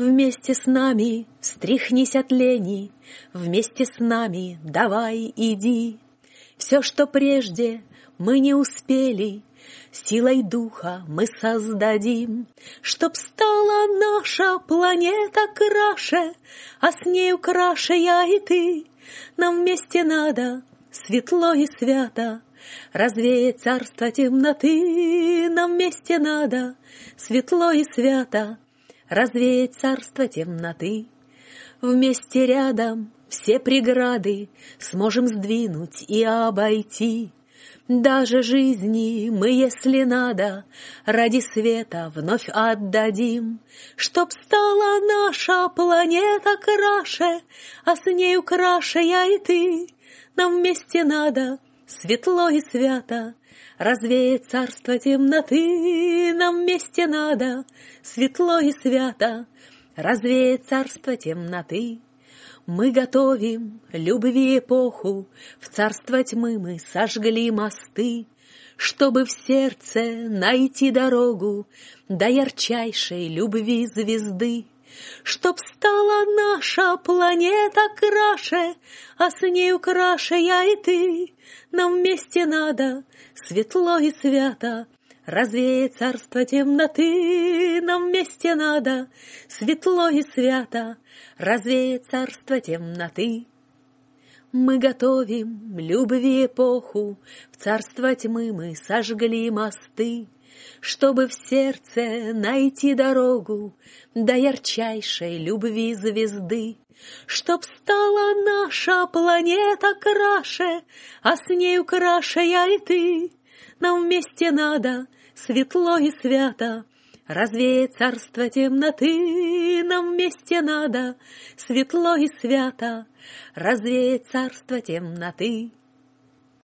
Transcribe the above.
Вместе с нами встряхнись от лени, вместе с нами давай иди. Все, что прежде мы не успели, силой духа мы создадим, чтоб стала наша планета краше, а с нею краше я и ты. Нам вместе надо светло и свято развеять царство темноты. Нам вместе надо светло и свято развеять царство темноты. Вместе рядом все преграды сможем сдвинуть и обойти. Даже жизни мы, если надо, ради света вновь отдадим, чтоб стала наша планета краше, а с нею краше я и ты. Нам вместе надо светло и свято развеять царство темноты. Нам вместе надо светло и свято развеять царство темноты. Мы готовим любви эпоху, в царство тьмы мы сожгли мосты, чтобы в сердце найти дорогу до ярчайшей любви звезды. Чтоб стала наша планета краше, а с нею краше я и ты. Нам вместе надо светло и свято развеять царство темноты. Нам вместе надо светло и свято развеять царство темноты. Мы готовим любви эпоху, в царство тьмы мы сожгли мосты, чтобы в сердце найти дорогу до ярчайшей любви звезды. Чтоб стала наша планета краше, а с нею краше я и ты. Нам вместе надо светло и свято развеять царство темноты. Нам вместе надо светло и свято развеять царство темноты.